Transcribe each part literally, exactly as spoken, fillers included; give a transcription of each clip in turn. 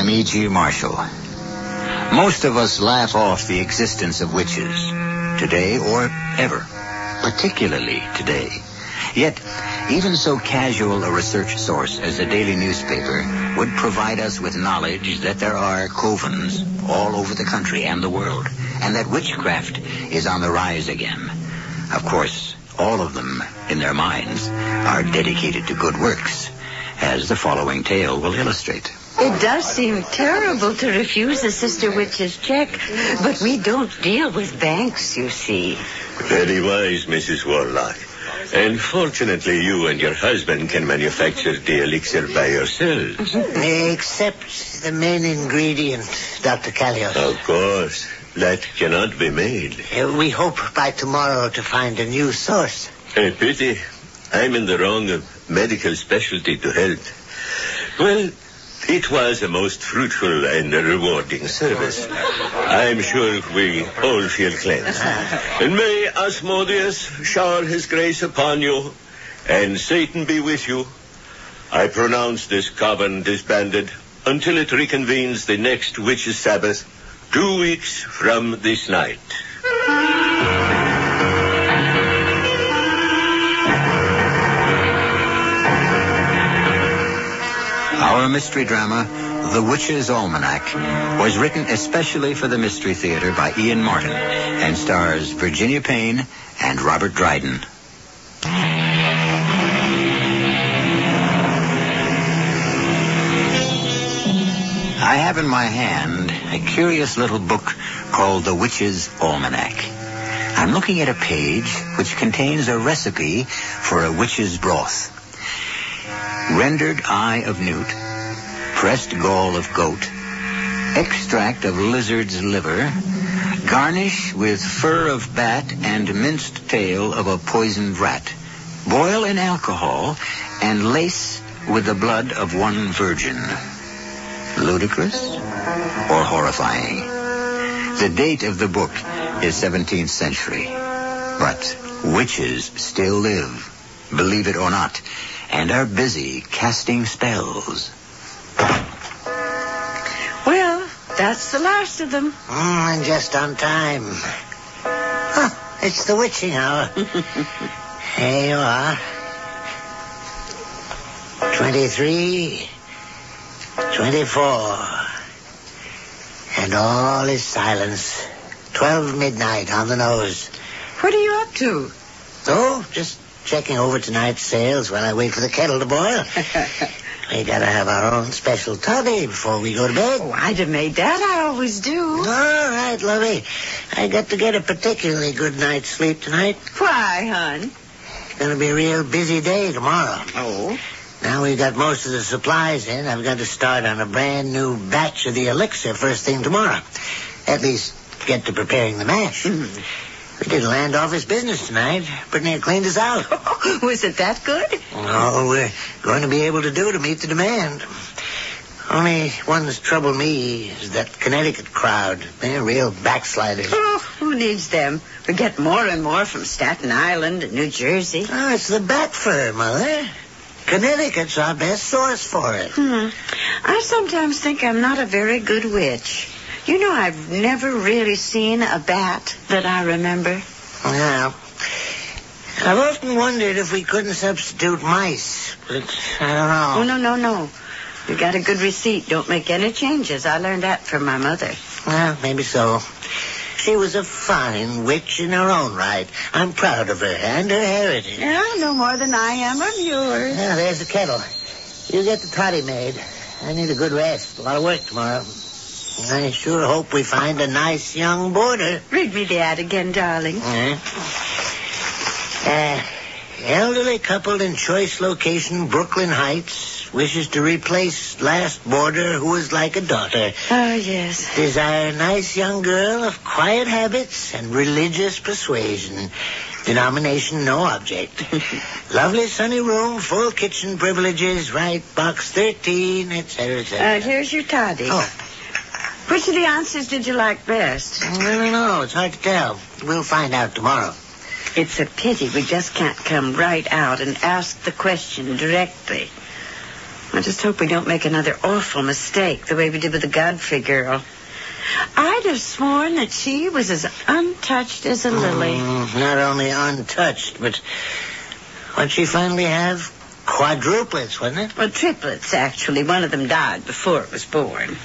I'm E G. Marshall. Most of us laugh off the existence of witches, today or ever, particularly today. Yet, even so casual a research source as a daily newspaper would provide us with knowledge that there are covens all over the country and the world, and that witchcraft is on the rise again. Of course, all of them, in their minds, are dedicated to good works, as the following tale will illustrate. It does seem terrible to refuse a sister witch's check, but we don't deal with banks, you see. Very wise, Missus Warlock. And fortunately, you and your husband can manufacture the elixir by yourselves. Except the main ingredient, Doctor Callios. Of course. That cannot be made. Uh, we hope by tomorrow to find a new source. A pity. I'm in the wrong of medical specialty to help. Well, it was a most fruitful and rewarding service. I'm sure we all feel cleansed. And may Asmodeus shower his grace upon you, and Satan be with you. I pronounce this coven disbanded until it reconvenes the next witches' Sabbath, two weeks from this night. Our mystery drama, The Witch's Almanac, was written especially for the Mystery Theater by Ian Martin and stars Virginia Payne and Robert Dryden. I have in my hand a curious little book called The Witch's Almanac. I'm looking at a page which contains a recipe for a witch's broth. Rendered eye of newt, pressed gall of goat, extract of lizard's liver, garnish with fur of bat and minced tail of a poisoned rat. Boil in alcohol and lace with the blood of one virgin. Ludicrous or horrifying? The date of the book is seventeenth century. But witches still live, believe it or not, and are busy casting spells. Well, that's the last of them. Mm, and just on time. Huh, it's the witching hour. Here you are. Twenty-three, twenty-four, and all is silence. Twelve midnight on the nose. What are you up to? Oh, just checking over tonight's sales while I wait for the kettle to boil. We gotta have our own special toddy before we go to bed. Oh, I'd have made that. I always do. All right, lovey. I got to get a particularly good night's sleep tonight. Why, hon? It's gonna be a real busy day tomorrow. Oh? Now we've got most of the supplies in. I've got to start on a brand new batch of the elixir first thing tomorrow. At least get to preparing the mash. Mm. We did a land office business tonight. Pretty near cleaned us out. Was it that good? All we're going to be able to do to meet the demand. Only one's trouble me is that Connecticut crowd. They're real backsliders. Oh, who needs them? We get more and more from Staten Island and New Jersey. Oh, it's the bat fur, Mother. Connecticut's our best source for it. Hmm. I sometimes think I'm not a very good witch. You know, I've never really seen a bat that I remember. Well, I've often wondered if we couldn't substitute mice, but I don't know. Oh, no, no, no. You got a good receipt. Don't make any changes. I learned that from my mother. Well, maybe so. She was a fine witch in her own right. I'm proud of her and her heritage. Yeah, no more than I am of yours. Yeah, there's the kettle. You get the toddy made. I need a good rest. A lot of work tomorrow. I sure hope we find a nice young boarder. Read me the ad again, darling. Uh, uh, elderly couple in choice location, Brooklyn Heights, wishes to replace last boarder who was like a daughter. Oh, yes. Desire nice young girl of quiet habits and religious persuasion. Denomination no object. Lovely sunny room, full kitchen privileges, right, box thirteen, et cetera, et cetera. Uh, here's your toddy. Oh. Which of the answers did you like best? I don't know. It's hard to tell. We'll find out tomorrow. It's a pity we just can't come right out and ask the question directly. I just hope we don't make another awful mistake, the way we did with the Godfrey girl. I'd have sworn that she was as untouched as a lily. Mm, not only untouched, but what'd she finally have? Quadruplets, wasn't it? Well, triplets, actually. One of them died before it was born.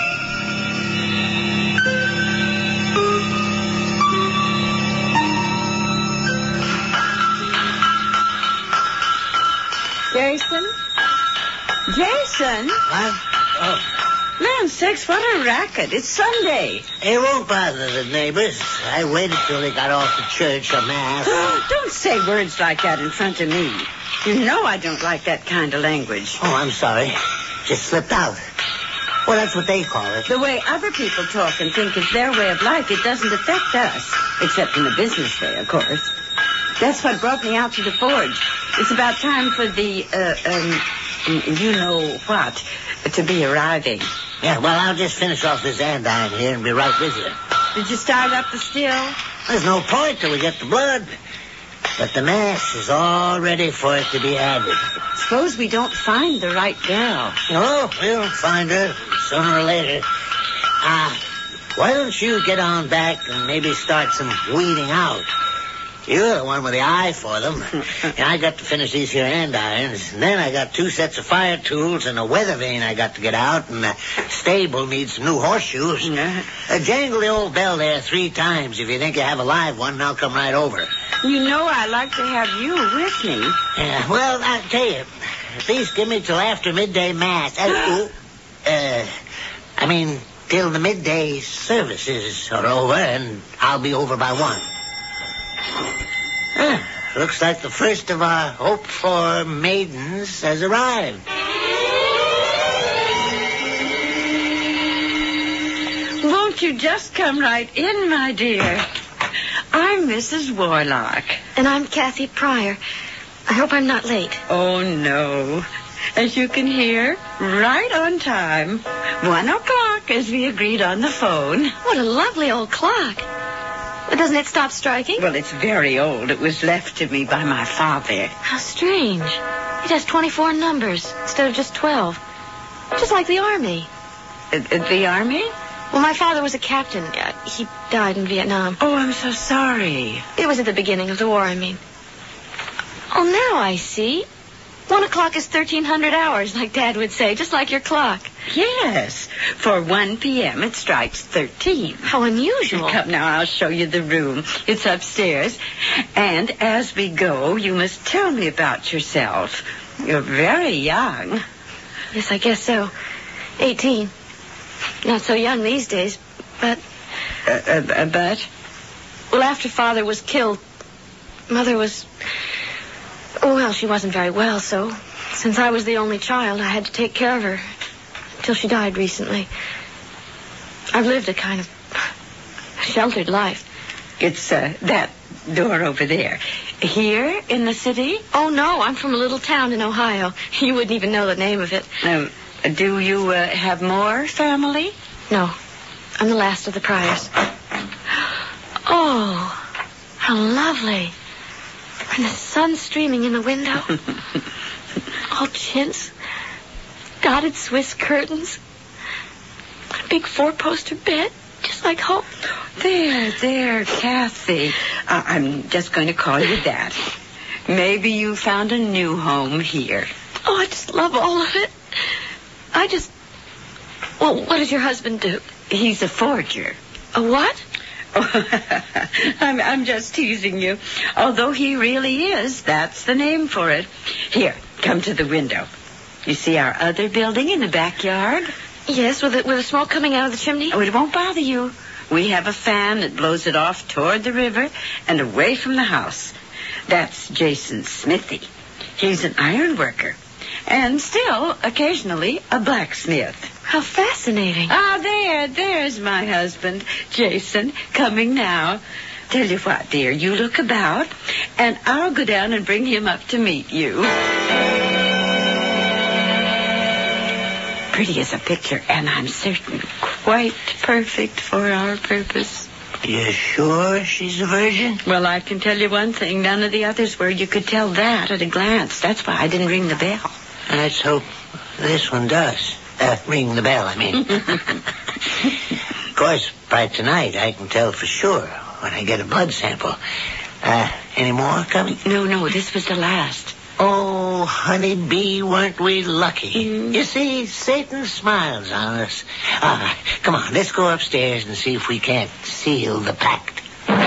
Jason? Jason? What? Oh. Man, sakes, what a racket. It's Sunday. It won't bother the neighbors. I waited till they got off to church or mass. Oh, don't say words like that in front of me. You know I don't like that kind of language. Oh, I'm sorry. Just slipped out. Well, that's what they call it. The way other people talk and think is their way of life, it doesn't affect us. Except in a business way, of course. That's what brought me out to the forge. It's about time for the, uh, um, you know what, to be arriving. Yeah, well, I'll just finish off this andiron here and be right with you. Did you start up the still? There's no point till we get the blood. But the mass is all ready for it to be added. Suppose we don't find the right girl. Oh, we'll find her sooner or later. Ah, uh, why don't you get on back and maybe start some weeding out? You're the one with the eye for them. And I got to finish these here andirons. And then I got two sets of fire tools and a weather vane I got to get out. And the stable needs some new horseshoes. Uh, jangle the old bell there three times. If you think you have a live one, and I'll come right over. You know I like to have you with me. Yeah, well, I'll tell you. At least give me till after midday mass. Uh, uh, I mean, till the midday services are over, and I'll be over by one. Huh, looks like the first of our hoped-for maidens has arrived. Won't you just come right in, my dear? I'm Missus Warlock. And I'm Kathy Pryor. I hope I'm not late. Oh, no. As you can hear, right on time. One o'clock, as we agreed on the phone. What a lovely old clock. But doesn't it stop striking? Well, it's very old. It was left to me by my father. How strange. It has twenty-four numbers instead of just twelve. Just like the Army. Uh, uh, the Army? Well, my father was a captain. Uh, he died in Vietnam. Oh, I'm so sorry. It was at the beginning of the war, I mean. Oh, now I see. One o'clock is thirteen hundred hours, like Dad would say, just like your clock. Yes. For one p.m. it strikes thirteen. How unusual. Come now, I'll show you the room. It's upstairs. And as we go, you must tell me about yourself. You're very young. Yes, I guess so. Eighteen. Not so young these days, but... Uh, uh, but? Well, after Father was killed, Mother was... Oh, well, she wasn't very well, so since I was the only child, I had to take care of her until she died recently. I've lived a kind of sheltered life. It's uh, that door over there. Here in the city? Oh, no, I'm from a little town in Ohio. You wouldn't even know the name of it. Um, do you uh, have more family? No, I'm the last of the Pryors. Oh, how lovely. And the sun streaming in the window. All chintz. Dotted Swiss curtains. A big four-poster bed, just like home. There, there, Kathy. Uh, I'm just going to call you that. Maybe you found a new home here. Oh, I just love all of it. I just... Well, what does your husband do? He's a forger. A what? I'm, I'm just teasing you. Although he really is, that's the name for it. Here, come to the window. You see our other building in the backyard? Yes, with the, with the smoke coming out of the chimney? Oh, it won't bother you. We have a fan that blows it off toward the river and away from the house. That's Jason's smithy. He's an iron worker. And still, occasionally, a blacksmith. How fascinating. Ah, there, there's my husband, Jason, coming now. Tell you what, dear, you look about, and I'll go down and bring him up to meet you. Pretty as a picture, and I'm certain quite perfect for our purpose. You sure she's a virgin? Well, I can tell you one thing. None of the others were. You could tell that at a glance. That's why I didn't ring the bell. Let's hope This one does. Uh, ring the bell, I mean. Of course, by tonight, I can tell for sure when I get a blood sample. Uh, any more coming? No, no, this was the last. Oh, honeybee, weren't we lucky? Mm. You see, Satan smiles on us. All right, come on, let's go upstairs and see if we can't seal the pact.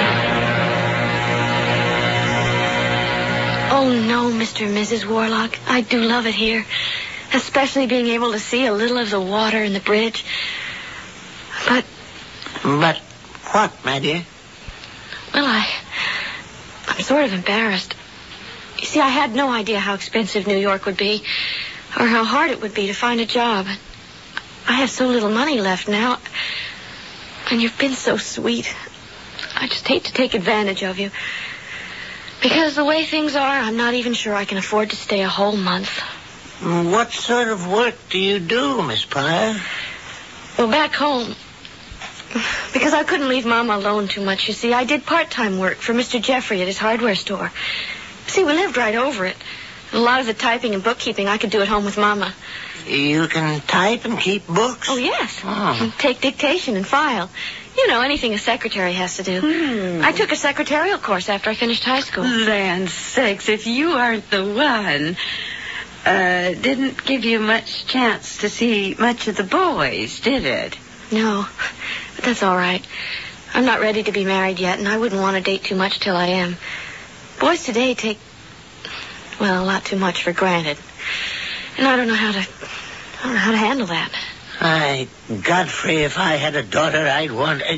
Oh, no, Mister and Missus Warlock. I do love it here. Especially being able to see a little of the water in the bridge. But... But what, my dear? Well, I... I'm sort of embarrassed. You see, I had no idea how expensive New York would be, or how hard it would be to find a job. I have so little money left now, and you've been so sweet. I just hate to take advantage of you. Because the way things are, I'm not even sure I can afford to stay a whole month. What sort of work do you do, Miss Pryor? Well, back home, because I couldn't leave Mama alone too much, you see, I did part-time work for Mister Jeffrey at his hardware store. See, we lived right over it. A lot of the typing and bookkeeping I could do at home with Mama. You can type and keep books? Oh, yes. Oh. And take dictation and file. You know, anything a secretary has to do. Hmm. I took a secretarial course after I finished high school. Land sakes, if you aren't the one... Uh, didn't give you much chance to see much of the boys, did it? No, but that's all right. I'm not ready to be married yet, and I wouldn't want to date too much till I am. Boys today take, well, a lot too much for granted. And I don't know how to, I don't know how to handle that. I, Godfrey, if I had a daughter, I'd want... Uh,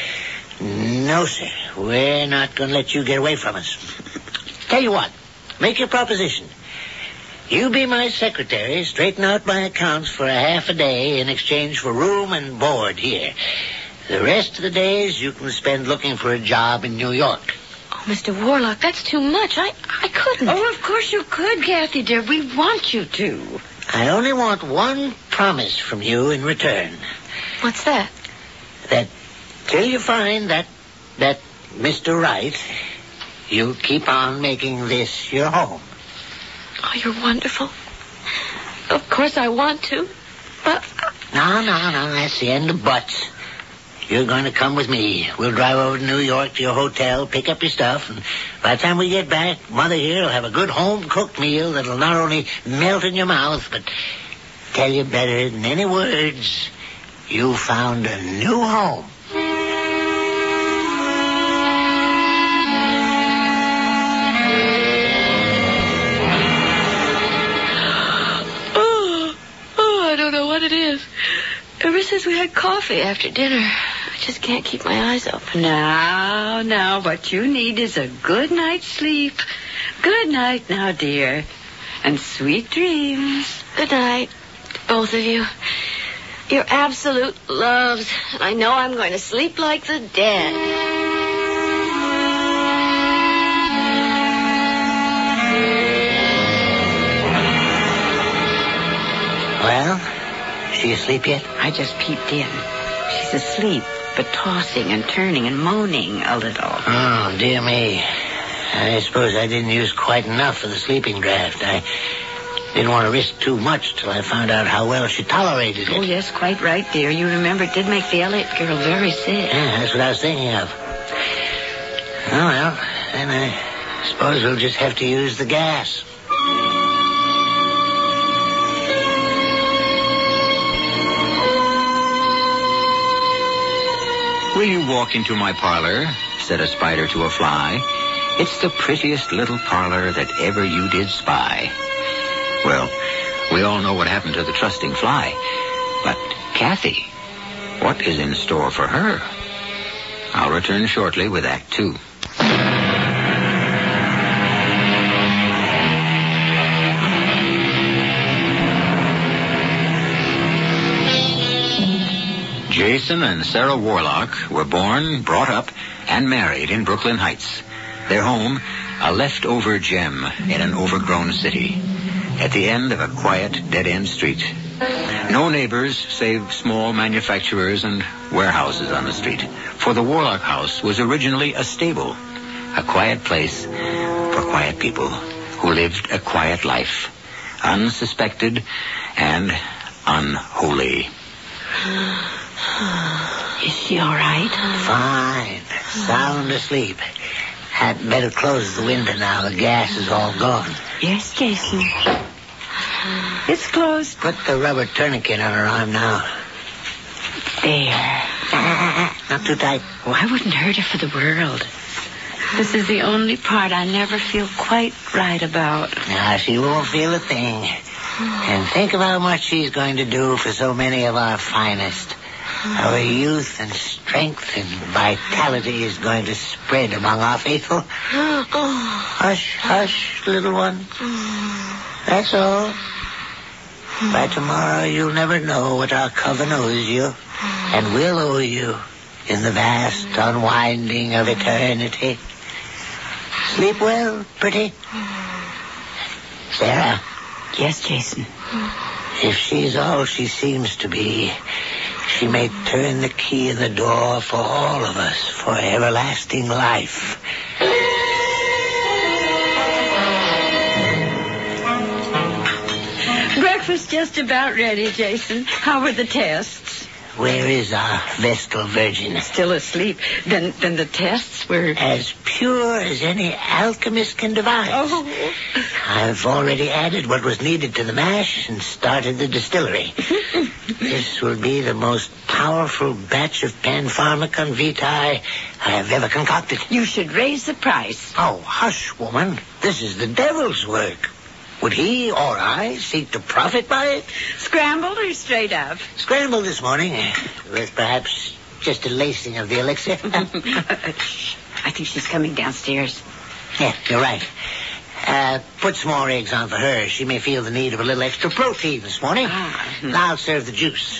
no, sir. We're not going to let you get away from us. Tell you what, make your proposition. You be my secretary, straighten out my accounts for a half a day in exchange for room and board here. The rest of the days you can spend looking for a job in New York. Oh, Mister Warlock, that's too much. I, I couldn't. Oh, of course you could, Kathy, dear. We want you to. I only want one promise from you in return. What's that? That till you find that, that Mister Wright, you'll keep on making this your home. Oh, you're wonderful. Of course I want to, but... No, no, no, that's the end of buts. You're going to come with me. We'll drive over to New York to your hotel, pick up your stuff, and by the time we get back, Mother here will have a good home-cooked meal that'll not only melt in your mouth, but tell you better than any words, you found a new home. It is. Ever since we had coffee after dinner, I just can't keep my eyes open. Now, now, what you need is a good night's sleep. Good night now, dear. And sweet dreams. Good night, both of you. You're absolute loves. I know I'm going to sleep like the dead. Well... She asleep yet? I just peeped in. She's asleep, but tossing and turning and moaning a little. Oh, dear me. I suppose I didn't use quite enough for the sleeping draft. I didn't want to risk too much till I found out how well she tolerated it. Oh, yes, quite right, dear. You remember it did make the Elliott girl very sick. Yeah, that's what I was thinking of. Oh, well, then I suppose we'll just have to use the gas. Will you walk into my parlor? Said a spider to a fly. It's the prettiest little parlor that ever you did spy. Well, we all know what happened to the trusting fly. But Kathy, what is in store for her? I'll return shortly with Act Two. Jason and Sarah Warlock were born, brought up, and married in Brooklyn Heights. Their home, a leftover gem in an overgrown city, at the end of a quiet, dead-end street. No neighbors save small manufacturers and warehouses on the street, for the Warlock house was originally a stable, a quiet place for quiet people who lived a quiet life, unsuspected and unholy. Is she all right? Fine. Sound asleep. Had better close the window now. The gas is all gone. Yes, Jason. It's closed. Put the rubber tourniquet on her arm now. There. Not too tight. Oh, I wouldn't hurt her for the world. This is the only part I never feel quite right about. Now, she won't feel a thing. And think of how much she's going to do for so many of our finest. Our youth and strength and vitality is going to spread among our faithful. Hush, hush, little one. That's all. By tomorrow, you'll never know what our coven owes you, and will owe you in the vast unwinding of eternity. Sleep well, pretty. Sarah. Yes, Jason. If she's all she seems to be, she may turn the key in the door for all of us for everlasting life. Breakfast just about ready, Jason. How were the tests? Where is our Vestal Virgin? Still asleep. Then then the tests were... As pure as any alchemist can devise. Oh. I've already added what was needed to the mash and started the distillery. This will be the most powerful batch of Panpharmacon Vitae I have ever concocted. You should raise the price. Oh, hush, woman. This is the devil's work. Would he or I seek to profit by it? Scrambled or straight up? Scrambled this morning, with perhaps just a lacing of the elixir. I think she's coming downstairs. Yeah, you're right. Uh, put some more eggs on for her. She may feel the need of a little extra protein this morning. Ah. Now I'll serve the juice.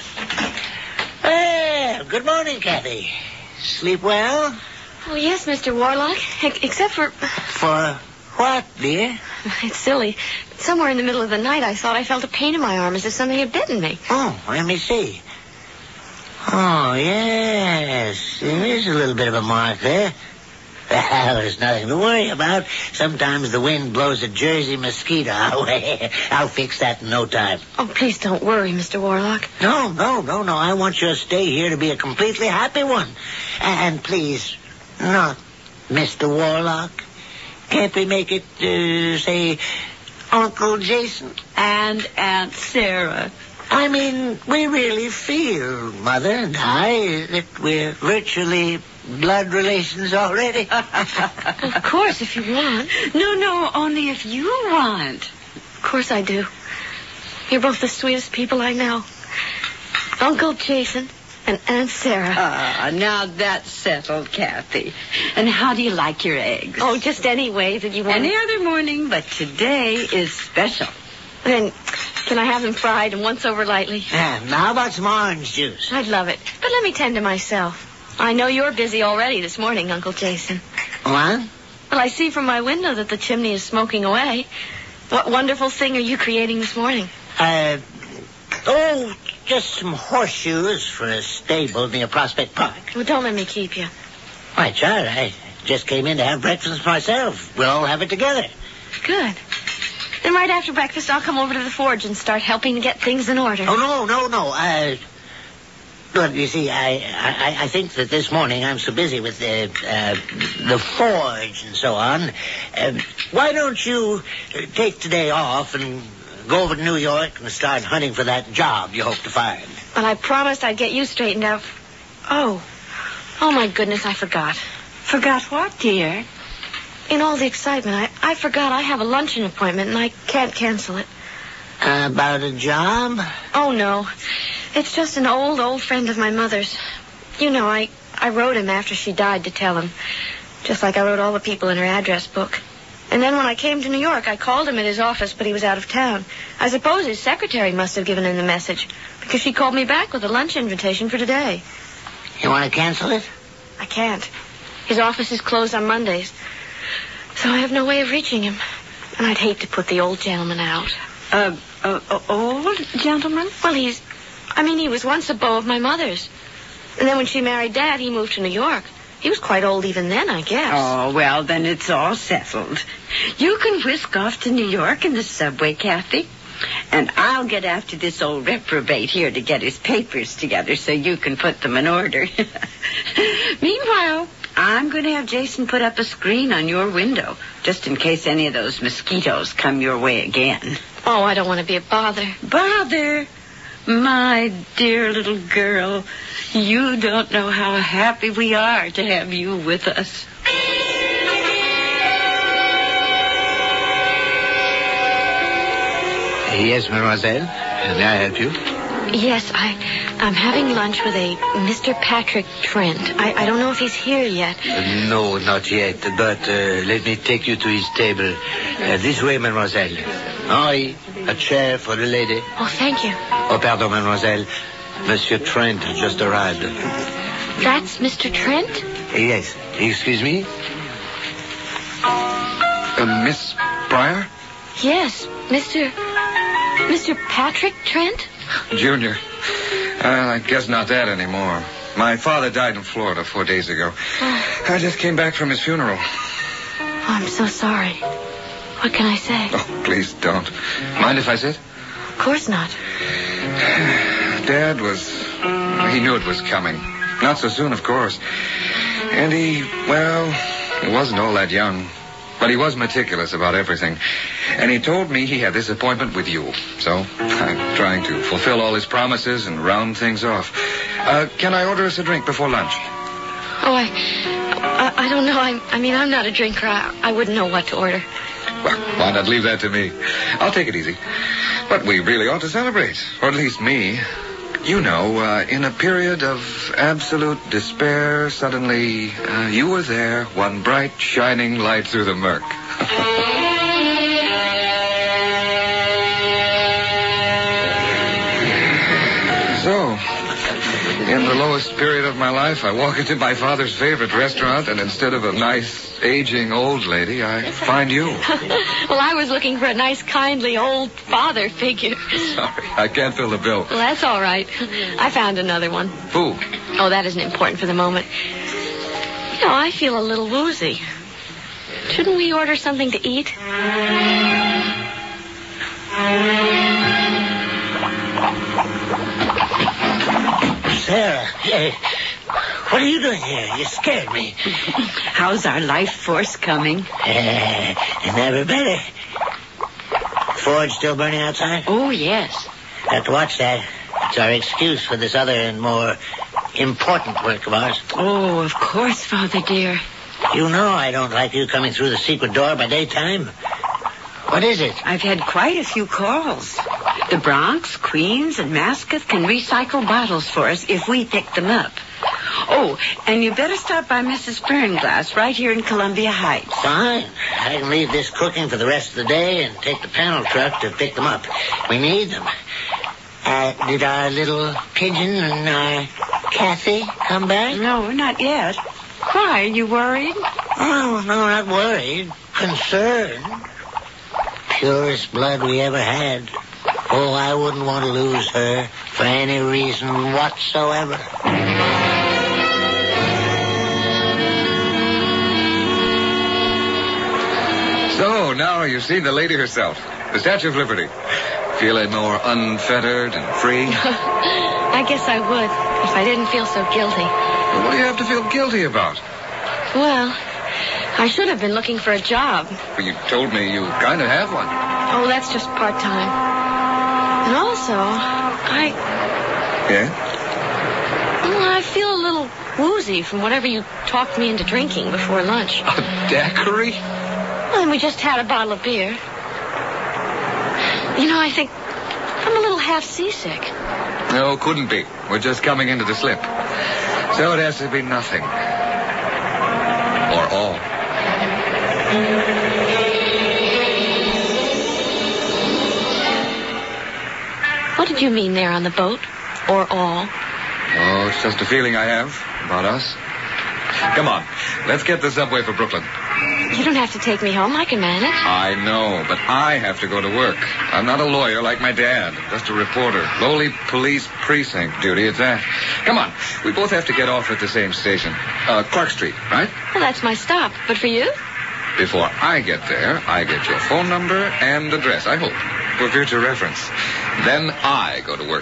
Well, good morning, Kathy. Sleep well? Oh, yes, Mister Warlock. E- except for... For what, dear? It's silly. Somewhere in the middle of the night, I thought I felt a pain in my arm as if something had bitten me. Oh, let me see. Oh, yes. There is a little bit of a mark there. Well, there's nothing to worry about. Sometimes the wind blows a Jersey mosquito our way. I'll fix that in no time. Oh, please don't worry, Mister Warlock. No, no, no, no. I want your stay here to be a completely happy one. And please, not Mister Warlock. Can't we make it, uh, say, Uncle Jason? And Aunt Sarah. I mean, we really feel, Mother and I, that we're virtually blood relations already. Of course, if you want. No, no, only if you want. Of course I do. You're both the sweetest people I know. Uncle Jason and Aunt Sarah. Ah, now that's settled, Kathy. And how do you like your eggs? Oh, just any way that you want. Any other morning, but today is special. Then, can I have them fried and once over lightly? Yeah, now how about some orange juice? I'd love it. But let me tend to myself. I know you're busy already this morning, Uncle Jason. What? Well, I see from my window that the chimney is smoking away. What wonderful thing are you creating this morning? Uh, oh, just some horseshoes for a stable near Prospect Park. Well, don't let me keep you. Why, Charlie, I just came in to have breakfast myself. We'll all have it together. Good. Then right after breakfast, I'll come over to the forge and start helping to get things in order. Oh, no, no, no. Uh, but you see, I, I, I think that this morning I'm so busy with the, uh, the forge and so on. Uh, why don't you take today off and go over to New York and start hunting for that job you hope to find? But I promised I'd get you straightened out. Oh. Oh, my goodness, I forgot. Forgot what, dear? In all the excitement, I, I forgot I have a luncheon appointment and I can't cancel it. Uh, about a job? Oh, no. It's just an old, old friend of my mother's. You know, I, I wrote him after she died to tell him. Just like I wrote all the people in her address book. And then when I came to New York, I called him at his office, but he was out of town. I suppose his secretary must have given him the message, because she called me back with a lunch invitation for today. You want to cancel it? I can't. His office is closed on Mondays. So I have no way of reaching him. And I'd hate to put the old gentleman out. Uh, uh, uh old gentleman? Well, he's... I mean, he was once a beau of my mother's. And then when she married Dad, he moved to New York. He was quite old even then, I guess. Oh, well, then it's all settled. You can whisk off to New York in the subway, Kathy. And I'll get after this old reprobate here to get his papers together so you can put them in order. Meanwhile, I'm going to have Jason put up a screen on your window, just in case any of those mosquitoes come your way again. Oh, I don't want to be a bother. Bother? My dear little girl, you don't know how happy we are to have you with us. Yes, mademoiselle. May I help you? Yes, I, I'm having lunch with a Mister Patrick Trent. I, I don't know if he's here yet. Uh, no, not yet. But uh, let me take you to his table. Uh, this way, mademoiselle. Henri, a chair for the lady. Oh, thank you. Oh, pardon, mademoiselle. Monsieur Trent has just arrived. That's Mister Trent? Yes. Excuse me? Uh, Miss Pryor? Yes, Mister Mister Patrick Trent? Junior. Well, I guess not that anymore. My father died in Florida four days ago. Oh. I just came back from his funeral. Oh, I'm so sorry. What can I say? Oh, please don't. Mind if I sit? Of course not. Dad was... He knew it was coming. Not so soon, of course. And he, well, he wasn't all that young. But he was meticulous about everything. And he told me he had this appointment with you. So I'm trying to fulfill all his promises and round things off. Uh, can I order us a drink before lunch? Oh, I... I, I don't know. I, I mean, I'm not a drinker. I, I wouldn't know what to order. Well, why not leave that to me? I'll take it easy. But we really ought to celebrate. Or at least me. You know, uh, in a period of absolute despair, suddenly uh, you were there, one bright, shining light through the murk. So, in the lowest period of my life, I walk into my father's favorite restaurant, and instead of a nice, aging old lady, I find you. Well, I was looking for a nice, kindly old father figure. Sorry, I can't fill the bill. Well, that's all right. I found another one. Who? Oh, that isn't important for the moment. You know, I feel a little woozy. Shouldn't we order something to eat? Sarah, hey, what are you doing here? You scared me. How's our life force coming? Uh, never better. Forge still burning outside? Oh, yes. Have to watch that. It's our excuse for this other and more important work of ours. Oh, of course, Father dear. You know I don't like you coming through the secret door by daytime. What is it? I've had quite a few calls. The Bronx, Queens, and Mascot can recycle bottles for us if we pick them up. Oh, and you better stop by Missus Fernglass right here in Columbia Heights. Fine. I can leave this cooking for the rest of the day and take the panel truck to pick them up. We need them. Uh, did our little pigeon and our Kathy come back? No, not yet. Why, are you worried? Oh, no, not worried. Concerned. Purest blood we ever had. Oh, I wouldn't want to lose her for any reason whatsoever. So, now you've seen the lady herself, the Statue of Liberty. Feeling more unfettered and free? I guess I would, if I didn't feel so guilty. Well, what do you have to feel guilty about? Well, I should have been looking for a job. Well, you told me you kind of have one. Oh, that's just part-time. And also, I... Yeah? Well, I feel a little woozy from whatever you talked me into drinking before lunch. A daiquiri? Well, and we just had a bottle of beer. You know, I think I'm a little half seasick. No, couldn't be. We're just coming into the slip. So it has to be nothing. Or all. What did you mean there on the boat? Or all? Oh, it's just a feeling I have about us. Come on, let's get the subway for Brooklyn. You don't have to take me home. I can manage. I know, but I have to go to work. I'm not a lawyer like my dad, just a reporter. Lowly police precinct duty, it's that. Come on, we both have to get off at the same station. Uh, Clark Street, right? Well, that's my stop. But for you? Before I get there, I get your phone number and address, I hope. for future reference. Then I go to work.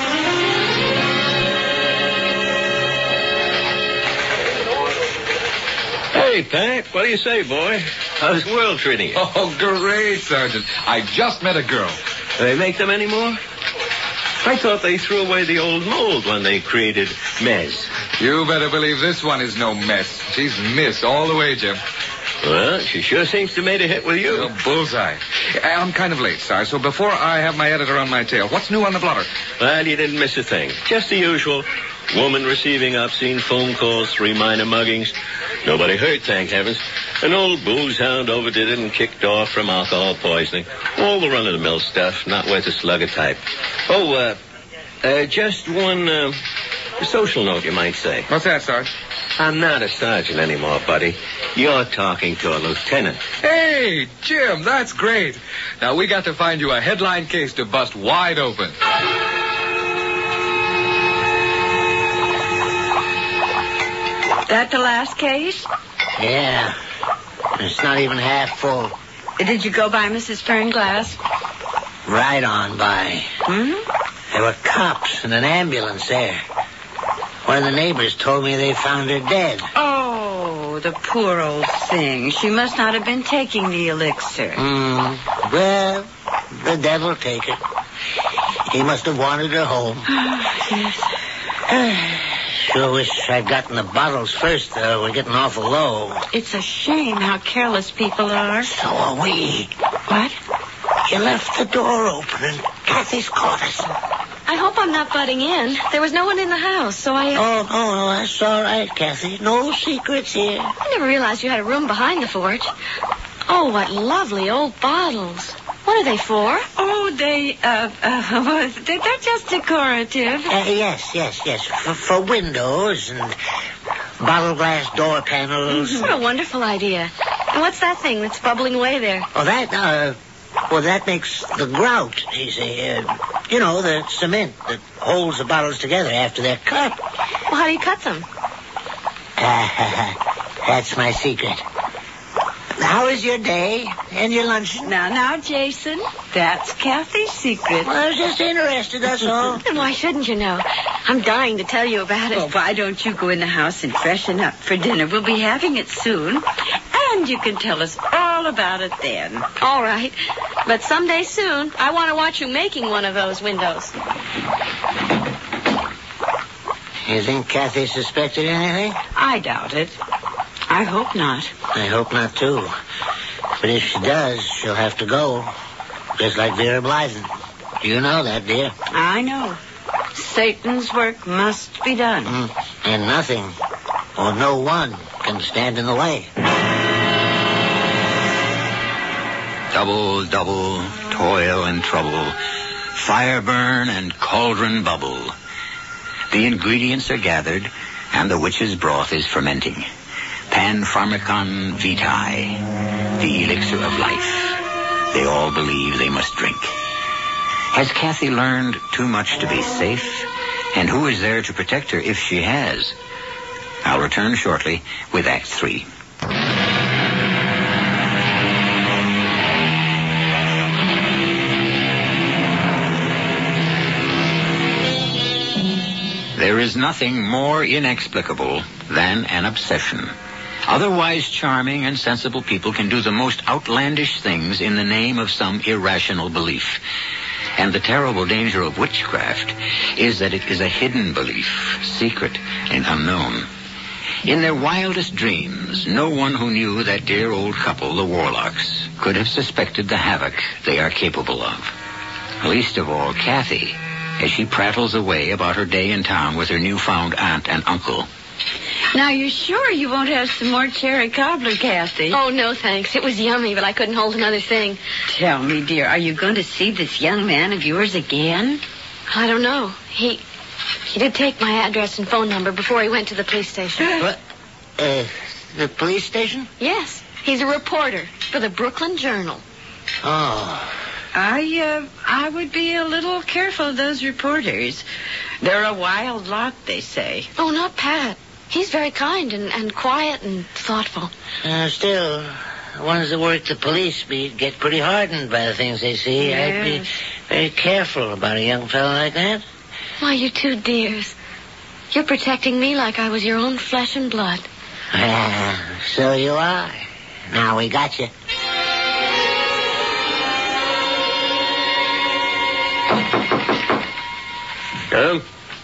Hey, Pat, what do you say, boy? How's the world treating you? Oh, great, Sergeant. I just met a girl. Do they make them anymore? I thought they threw away the old mold when they created Mez. You better believe this one is no mess. She's Miss all the way, Jim. Well, she sure seems to have made a hit with you. Oh, bullseye. I'm kind of late, Sarge, so before I have my editor on my tail, what's new on the blotter? Well, you didn't miss a thing. Just the usual. Woman receiving obscene phone calls, three minor muggings. Nobody hurt, thank heavens. An old booze hound overdid it and kicked off from alcohol poisoning. All the run-of-the-mill stuff, not worth a slug of type. Oh, uh, uh just one, uh, social note, you might say. What's that, Sarge? I'm not a sergeant anymore, buddy. You're talking to a lieutenant. Hey, Jim, that's great. Now, we got to find you a headline case to bust wide open. That the last case? Yeah. It's not even half full. Did you go by Missus Fernglass? Right on by. Hmm? There were cops and an ambulance there. One of the neighbors told me they found her dead. Oh, the poor old thing. She must not have been taking the elixir. Mm, well, the devil take it. He must have wanted her home. Yes. Sure wish I'd gotten the bottles first, though. We're getting awful low. It's a shame how careless people are. So are we. What? You left the door open and Kathy's caught us. I hope I'm not butting in. There was no one in the house, so I... Oh, no, no, that's all right, Kathy. No secrets here. I never realized you had a room behind the forge. Oh, what lovely old bottles. What are they for? Oh, they, uh, uh they're just decorative. Uh, yes, yes, yes. For, for windows and bottle glass door panels. Mm-hmm. What a wonderful idea. And what's that thing that's bubbling away there? Oh, that, uh, well, that makes the grout, you see. Uh, you know, the cement that holds the bottles together after they're cut. Well, how do you cut them? Uh, that's my secret. How is your day and your luncheon? Now, now, Jason, that's Kathy's secret. Well, I was just interested, that's all. Then why shouldn't you know? I'm dying to tell you about it. Well, why don't you go in the house and freshen up for dinner? We'll be having it soon. And you can tell us all about it then. All right. But someday soon, I want to watch you making one of those windows. You think Kathy suspected anything? I doubt it. I hope not. I hope not, too. But if she does, she'll have to go. Just like Vera Blythen. You know that, dear. I know. Satan's work must be done. Mm. And nothing, or no one, can stand in the way. Double, double, toil and trouble, fire burn and cauldron bubble. The ingredients are gathered, and the witch's broth is fermenting. Panpharmacon vitae, the elixir of life. They all believe they must drink. Has Kathy learned too much to be safe? And who is there to protect her if she has? I'll return shortly with Act Three. There is nothing more inexplicable than an obsession. Otherwise charming and sensible people can do the most outlandish things in the name of some irrational belief. And the terrible danger of witchcraft is that it is a hidden belief, secret and unknown. In their wildest dreams, no one who knew that dear old couple, the Warlocks, could have suspected the havoc they are capable of. Least of all, Kathy, as she prattles away about her day in town with her newfound aunt and uncle. Now, you're sure you won't have some more cherry cobbler, Kathy? Oh, no, thanks. It was yummy, but I couldn't hold another thing. Tell me, dear, are you going to see this young man of yours again? I don't know. He he did take my address and phone number before he went to the police station. What? Uh, the police station? Yes. He's a reporter for the Brooklyn Journal. Oh. I, uh, I would be a little careful of those reporters. They're a wild lot, they say. Oh, not Pat. He's very kind and, and quiet and thoughtful. Uh, still, the ones that work the police beat get pretty hardened by the things they see. Yes. I'd be very careful about a young fellow like that. Why, you two dears. You're protecting me like I was your own flesh and blood. Ah, so you are. Now we got you. Come.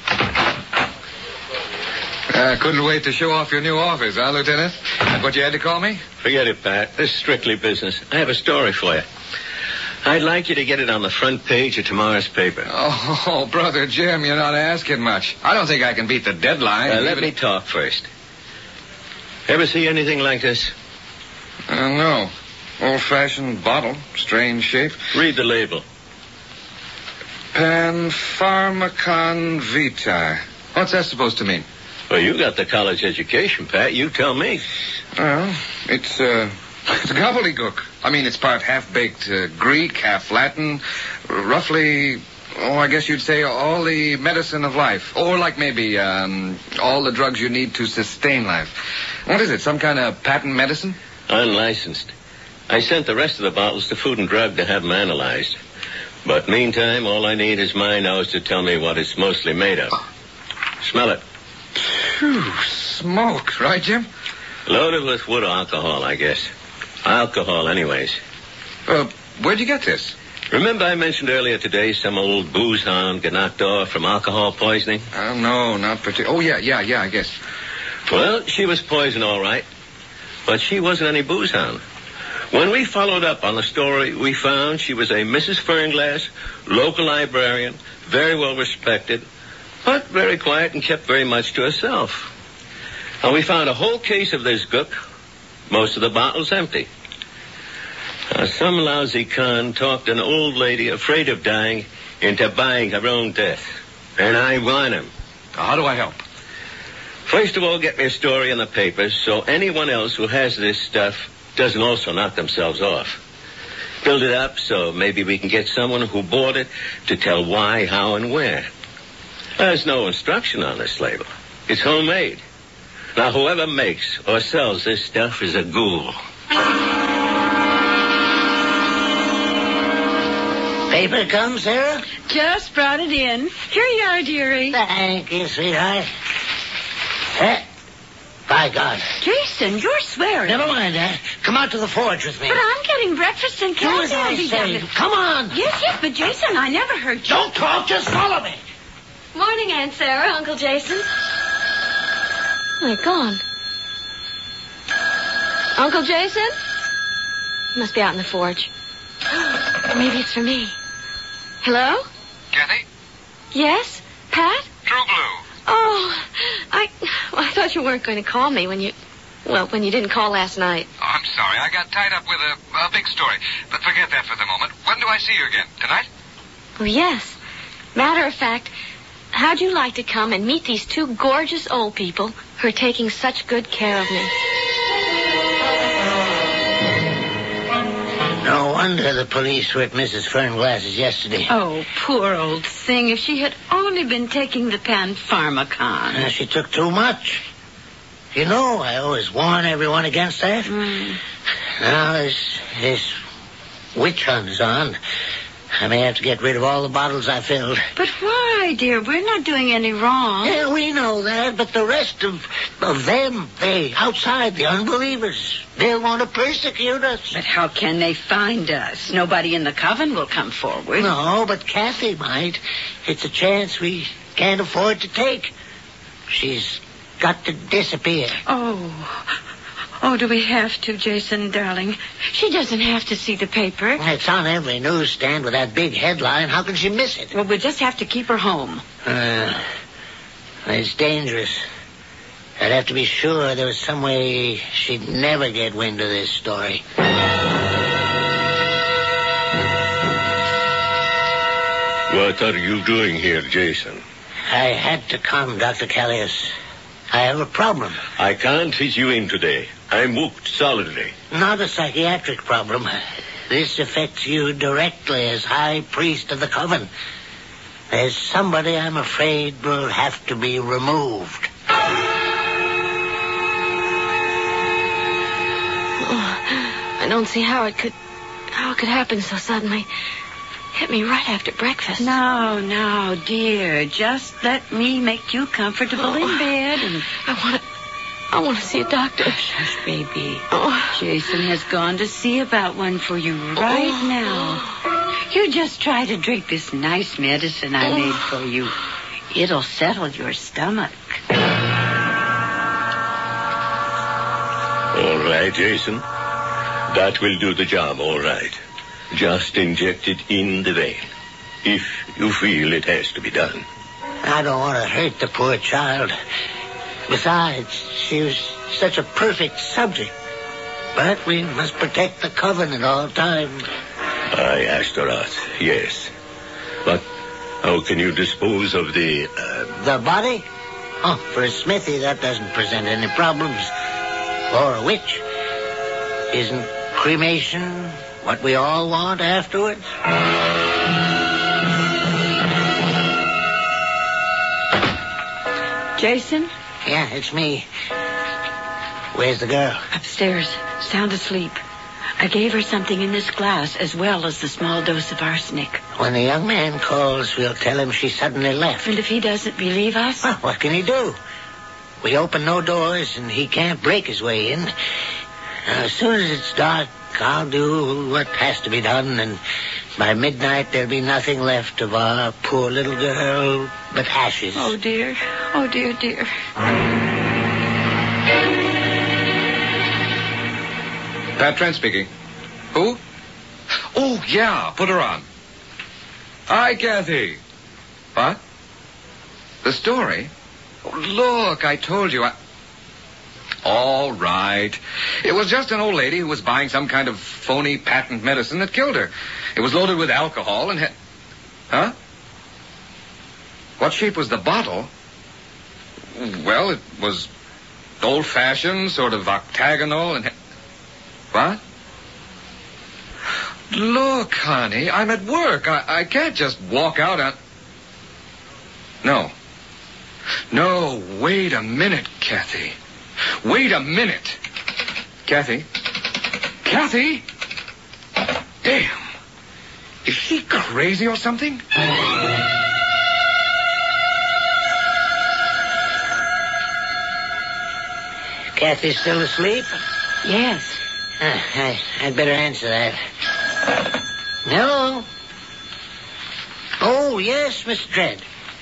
Uh, couldn't wait to show off your new office, huh, Lieutenant? That's what you had to call me? Forget it, Pat. This is strictly business. I have a story for you. I'd like you to get it on the front page of tomorrow's paper. Oh, Brother Jim, you're not asking much. I don't think I can beat the deadline. Uh, let me talk first. Ever see anything like this? Uh, no. Old-fashioned bottle. Strange shape. Read the label. Panpharmacon Vitae. What's that supposed to mean? Well, you got the college education, Pat. You tell me. Well, it's, uh, it's gobbledygook. I mean, it's part half-baked uh, Greek, half Latin. Roughly, oh, I guess you'd say all the medicine of life. Or like maybe um, all the drugs you need to sustain life. What is it, some kind of patent medicine? Unlicensed. I sent the rest of the bottles to Food and Drug to have them analyzed. But meantime, all I need is my nose to tell me what it's mostly made of. Smell it. Phew, smoke, right, Jim? Loaded with wood alcohol, I guess. Alcohol, anyways. Uh, where'd you get this? Remember I mentioned earlier today some old booze hound got knocked off from alcohol poisoning? Uh, no, not particularly. Oh, yeah, yeah, yeah, I guess. Well, she was poisoned, all right. But she wasn't any booze hound. When we followed up on the story, we found she was a Missus Fernglass, local librarian, very well respected, but very quiet and kept very much to herself. And we found a whole case of this gook, most of the bottles empty. Now, some lousy con talked an old lady afraid of dying into buying her own death. And I want him. How do I help? First of all, get me a story in the papers so anyone else who has this stuff doesn't also knock themselves off. Build it up so maybe we can get someone who bought it to tell why, how, and where. There's no instruction on this label. It's homemade. Now, whoever makes or sells this stuff is a ghoul. Paper come, Sarah? Just brought it in. Here you are, dearie. Thank you, sweetheart. Eh? By God. Jason, you're swearing. Never mind that. Come out to the forge with me. But I'm getting breakfast and Do as Kathy I will be say. done. Come on. Yes, yes, but Jason, I never heard you. Don't talk, just follow me. Morning, Aunt Sarah, Uncle Jason. They're gone. Uncle Jason? Must be out in the forge. Maybe it's for me. Hello? Kathy? Yes? Pat? True Blue. Oh, I, well, I thought you weren't going to call me when you, well, when you didn't call last night. Oh, I'm sorry. I got tied up with a, a big story. But forget that for the moment. When do I see you again? Tonight? Oh, yes. Matter of fact, how'd you like to come and meet these two gorgeous old people who are taking such good care of me? No wonder the police were at Missus Fernglass's yesterday. Oh, poor old thing. If she had only been taking the Panpharmacon. Uh, she took too much. You know, I always warn everyone against that. Mm. Now this, this witch hunt is on. I may have to get rid of all the bottles I filled. But why, dear? We're not doing any wrong. Yeah, we know that, but the rest of, of them, they, outside, the unbelievers, they'll want to persecute us. But how can they find us? Nobody in the coven will come forward. No, but Kathy might. It's a chance we can't afford to take. She's got to disappear. Oh. Oh, do we have to, Jason, darling? She doesn't have to see the paper. It's on every newsstand with that big headline. How can she miss it? Well, we'll just have to keep her home. Uh, it's dangerous. I'd have to be sure there was some way she'd never get wind of this story. What are you doing here, Jason? I had to come, Doctor Callius. I have a problem. I can't fit you in today. I'm booked solidly. Not a psychiatric problem. This affects you directly as High Priest of the Coven. There's somebody I'm afraid will have to be removed. Oh, I don't see how it could... how it could happen so suddenly. Hit me right after breakfast. No, no, dear. Just let me make you comfortable oh, in bed. And... I want to... I want to see a doctor. Shush, baby. Oh. Jason has gone to see about one for you right oh. now. You just try to drink this nice medicine I oh. made for you. It'll settle your stomach. All right, Jason. That will do the job, all right. Just inject it in the vein, if you feel it has to be done. I don't want to hurt the poor child. Besides, she was such a perfect subject. But we must protect the coven at all times. Aye, Astaroth, yes. But how can you dispose of the... Uh... The body? Oh, for a smithy, that doesn't present any problems. Or a witch. Isn't cremation what we all want afterwards? Jason? Yeah, it's me. Where's the girl? Upstairs, sound asleep. I gave her something in this glass as well as the small dose of arsenic. When the young man calls, we'll tell him she suddenly left. And if he doesn't believe us? Well, what can he do? We open no doors, and he can't break his way in. Now, as soon as it's dark, I'll do what has to be done, and by midnight there'll be nothing left of our poor little girl but ashes. Oh, dear. Oh, dear, dear. Pat Trent speaking. Who? Oh, yeah, put her on. Hi, Kathy. What? The story? Oh, look, I told you. I... All right. It was just an old lady who was buying some kind of phony patent medicine that killed her. It was loaded with alcohol and had... Huh? What shape was the bottle? Well, it was old-fashioned, sort of octagonal and... What? Look, honey, I'm at work. I, I can't just walk out on... No. No, wait a minute, Kathy. Wait a minute. Kathy? Kathy? Damn. Is she crazy or something? Kathy's still asleep? Yes. Uh, I, I'd better answer that. Hello? Oh, yes, Mister Dredd.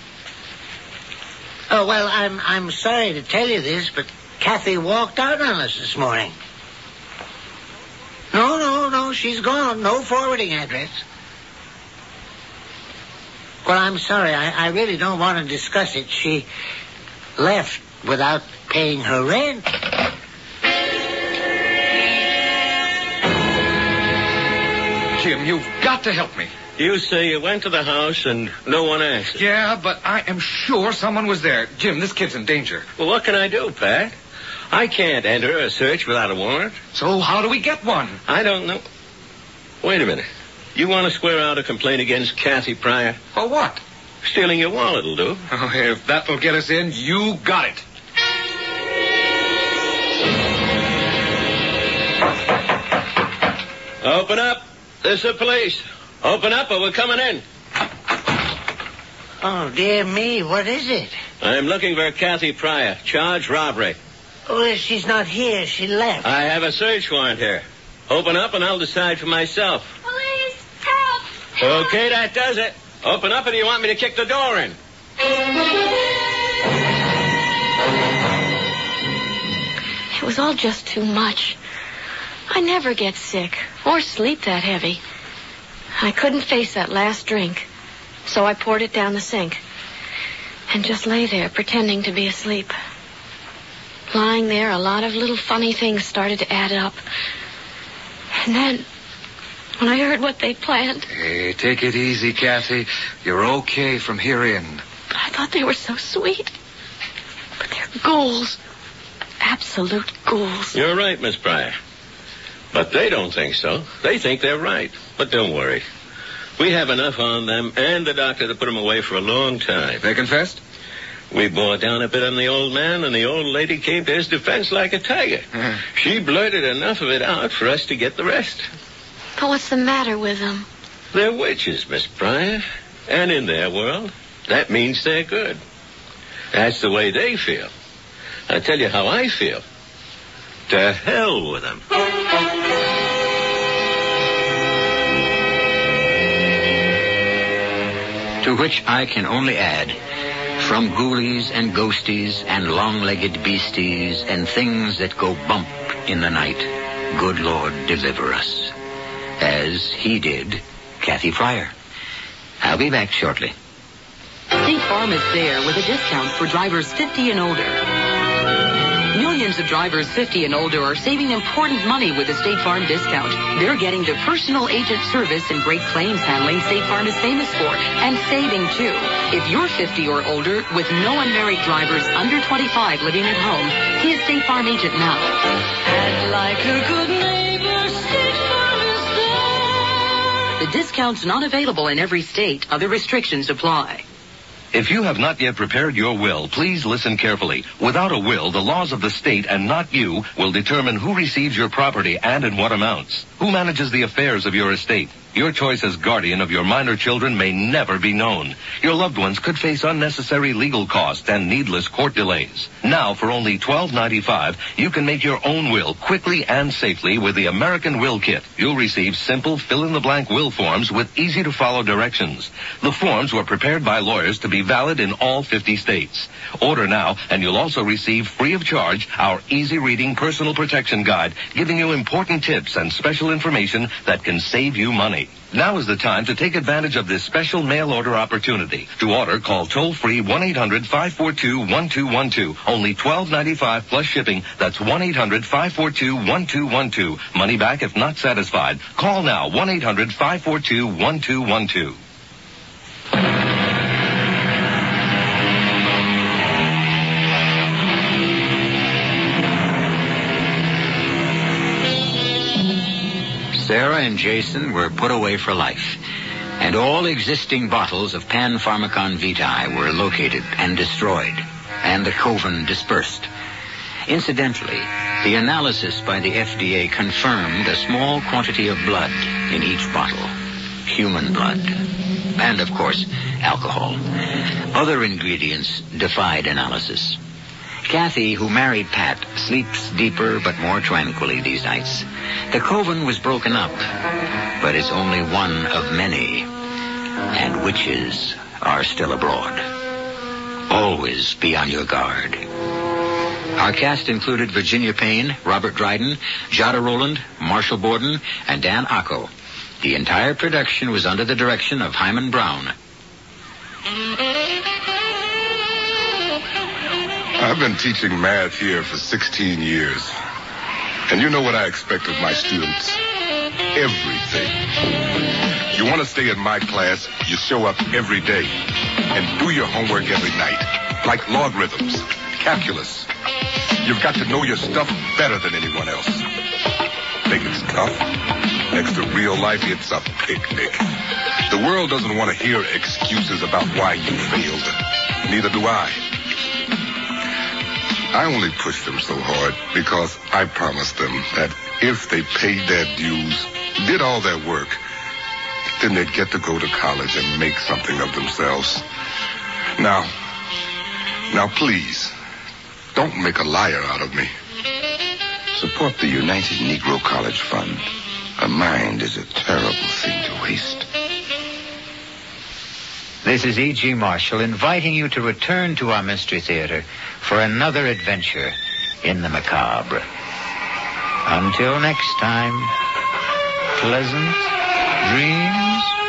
Oh, well, I'm I'm sorry to tell you this, but Kathy walked out on us this morning. No, no, no, she's gone. No forwarding address. Well, I'm sorry. I, I really don't want to discuss it. She left without paying her rent. Jim, you've got to help me. You say you went to the house and no one answered. Yeah, but I am sure someone was there. Jim, this kid's in danger. Well, what can I do, Pat? I can't enter a search without a warrant. So how do we get one? I don't know. Wait a minute. You want to square out a complaint against Kathy Pryor? For what? Stealing your wallet will do. Oh, if that'll get us in, you got it. Open up. This is the police. Open up or we're coming in. Oh, dear me, what is it? I'm looking for Kathy Pryor, charged robbery. Oh, she's not here. She left. I have a search warrant here. Open up and I'll decide for myself. Police, help! help. Okay, that does it. Open up or do you want me to kick the door in? It was all just too much. I never get sick or sleep that heavy. I couldn't face that last drink, so I poured it down the sink and just lay there pretending to be asleep. Lying there, a lot of little funny things started to add up. And then, when I heard what they planned... Hey, take it easy, Kathy. You're okay from here in. But I thought they were so sweet. But they're ghouls. Absolute ghouls. You're right, Miss Pryor. But they don't think so. They think they're right. But don't worry. We have enough on them and the doctor to put them away for a long time. They confessed? We bore down a bit on the old man, and the old lady came to his defense like a tiger. Uh-huh. She blurted enough of it out for us to get the rest. But what's the matter with them? They're witches, Miss Pryor. And in their world, that means they're good. That's the way they feel. I'll tell you how I feel. To hell with them. To which I can only add, from ghoulies and ghosties and long-legged beasties and things that go bump in the night, good Lord deliver us. As he did Kathy Pryor. I'll be back shortly. State Farm is there with a discount for drivers fifty and older. Millions of drivers fifty and older are saving important money with the State Farm discount. They're getting the personal agent service and great claims handling State Farm is famous for, and saving too. If you're fifty or older with no unmarried drivers under twenty-five living at home, see a State Farm agent now. And like a good neighbor, State Farm is there. The discount's not available in every state. Other restrictions apply. If you have not yet prepared your will, please listen carefully. Without a will, the laws of the state and not you will determine who receives your property and in what amounts. Who manages the affairs of your estate? Your choice as guardian of your minor children may never be known. Your loved ones could face unnecessary legal costs and needless court delays. Now, for only twelve ninety-five, you can make your own will quickly and safely with the American Will Kit. You'll receive simple fill-in-the-blank will forms with easy-to-follow directions. The forms were prepared by lawyers to be valid in all fifty states. Order now, and you'll also receive free of charge our easy-reading personal protection guide, giving you important tips and special information that can save you money. Now is the time to take advantage of this special mail order opportunity. To order, call toll-free one eight hundred five four two one two one two. Only twelve ninety-five plus shipping. That's one eight hundred five four two one two one two. Money back if not satisfied. Call now, one eight hundred five four two one two one two. Sarah and Jason were put away for life, and all existing bottles of Pan-Pharmacon Vitae were located and destroyed, and the coven dispersed. Incidentally, the analysis by the F D A confirmed a small quantity of blood in each bottle, human blood, and, of course, alcohol. Other ingredients defied analysis. Kathy, who married Pat, sleeps deeper but more tranquilly these nights. The coven was broken up, but it's only one of many, and witches are still abroad. Always be on your guard. Our cast included Virginia Payne, Robert Dryden, Jada Rowland, Marshall Borden, and Dan Acco. The entire production was under the direction of Hyman Brown. I've been teaching math here for sixteen years. And you know what I expect of my students? Everything. You want to stay in my class, you show up every day. And do your homework every night. Like logarithms, calculus. You've got to know your stuff better than anyone else. Think it's tough? Next to real life, it's a picnic. The world doesn't want to hear excuses about why you failed. Neither do I. I only pushed them so hard because I promised them that if they paid their dues, did all their work, then they'd get to go to college and make something of themselves. Now, now please, don't make a liar out of me. Support the United Negro College Fund. A mind is a terrible thing to waste. This is E G. Marshall inviting you to return to our Mystery Theater for another adventure in the macabre. Until next time, pleasant dreams.